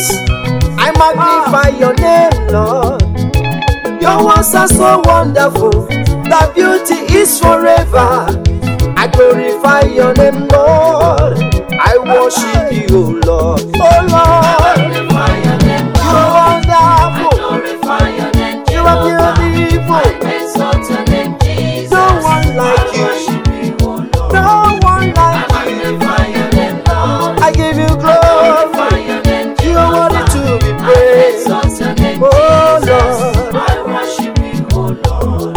I magnify your name, Lord. Your words are so wonderful, the beauty is forever. I glorify your name, Lord. I worship you, Lord. Oh Lord, you are wonderful. You are beautiful. No one like you. No one like you. I give you glory. You are worthy to be praised. Oh Lord, I worship you, oh Lord.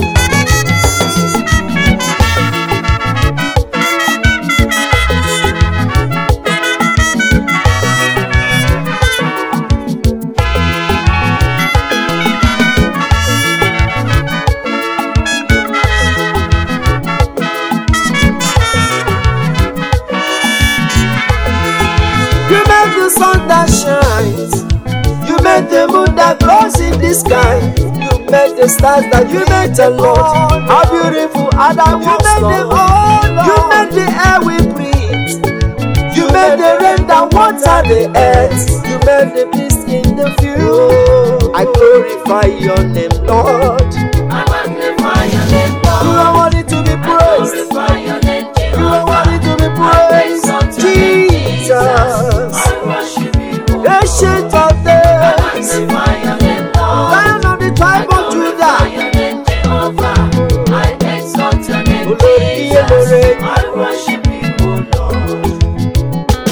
you made the sun that shines. You made the moon that glows in the sky. You made the stars that you made the Lord. How beautiful are thy works, Lord. You made the air we breathe. You made the rain that water the earth. You made the beast in the field. I glorify your name, Lord. I magnify your name, You Lord. are worthy to be praised. Glorify your name, You are worthy to be praised. Jesus, I worship you, oh Lord. ancient of days, Magnify your name, Lord. Lion of the tribe of Judah. Glorify your name, Jehovah. I exalt your name, Olórí Jesus. Olórí. I worship you, oh Lord.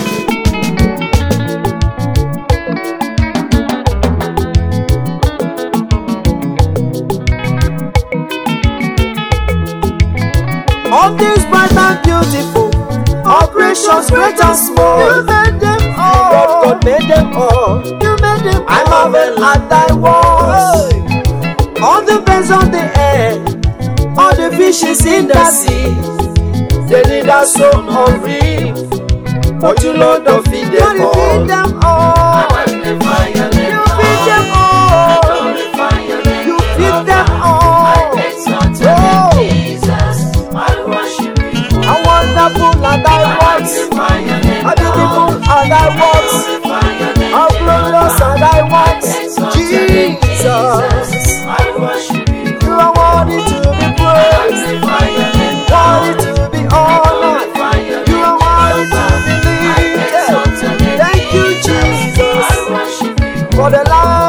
All these bright and beautiful, all gracious, great and small. You made them all. God made them all. You made them all. I marvel at thy works. All the birds on the air, all the fishes in the sea. They need a soul of reef, but you Lord don't feed them all. You feed them all. I magnify your name, You feed them Lord. all. Glorify your name, You feed Jehovah. them all. I exalt your name, Jesus. I worship you, How wonderful are thy works. magnify your name, How beautiful Lord. are thy works. Glorify your name, How glorious are thy works. exalt your name, Jesus, I worship you. you are worthy to be praised, Magnify your name, worthy to be honored. glorify your You name, are worthy to be exalt your lifted. name, Thank you, Jesus, I worship you. for the life